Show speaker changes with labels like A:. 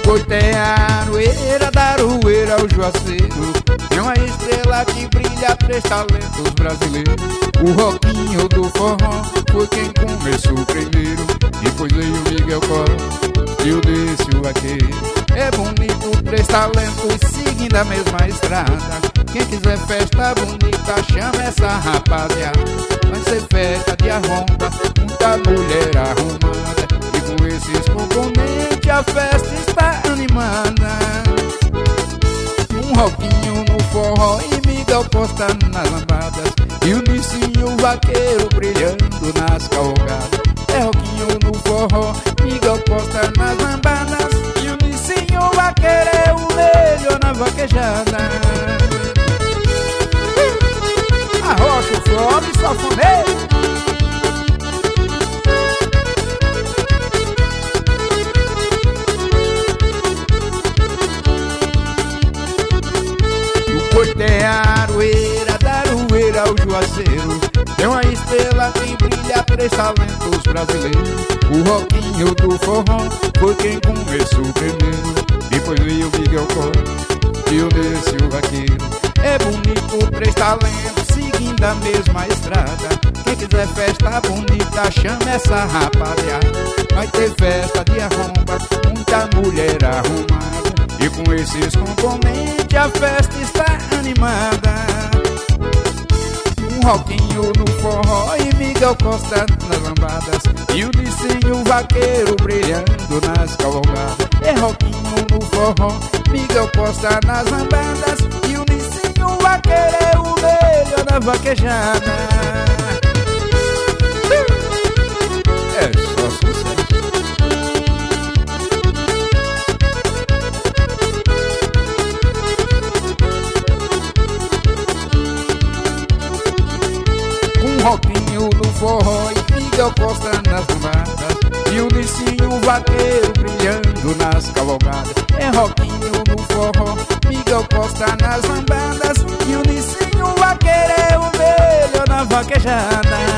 A: Coité é a aroeira, da aroeira ao Juazeiro. É uma estrela que brilha, três talentos brasileiros. O Roquinho do forró foi quem começou primeiro. Depois veio o Miguel Costa e o Décio Vaqueiro. É bonito, três talentos seguindo a mesma estrada. Quem quiser festa bonita, chama essa rapaziada. Vai ser festa de arromba, muita mulher arrumada. E com esses componentes a festa está animada. Um Roquinho no forró e Miguel Costa nas lambadas. E o Nicinho Vaqueiro brilhando nas cavalgadas. É Roquinho no forró, Miguel Costa nas lambadas. E o Nicinho Vaqueiro é o melhor na vaquejada. Arrocha o flor e sanfoneiro. O Coité é a aroeira, da aroeira ao Juazeiro. É uma estrela que brilha, três talentos brasileiros. O Roquinho do forró foi quem começou primeiro. Depois veio o Miguel Costa e o Décio Vaqueiro. É bonito, três talentos seguindo a mesma estrada. Quem quiser festa bonita, chama essa rapaziada. Vai ter festa de arromba, muita mulher arrumada. E com esses componentes a festa está animada. Um Roquinho no forró e Miguel Costa nas lambadas. E o Nicinho Vaqueiro brilhando nas cavalgadas. É Roquinho no forró, Miguel Costa nas lambadas. E o Nicinho Vaqueiro é o melhor na vaquejada. É só sucesso. Um Roquinho no forró e Miguel Costa nas lambadas. E o Nicinho Vaqueiro brilhando nas cavalgadas. É Roquinho no forró, Miguel Costa nas lambadas. E o Nicinho Vaqueiro é o melhor na vaquejada.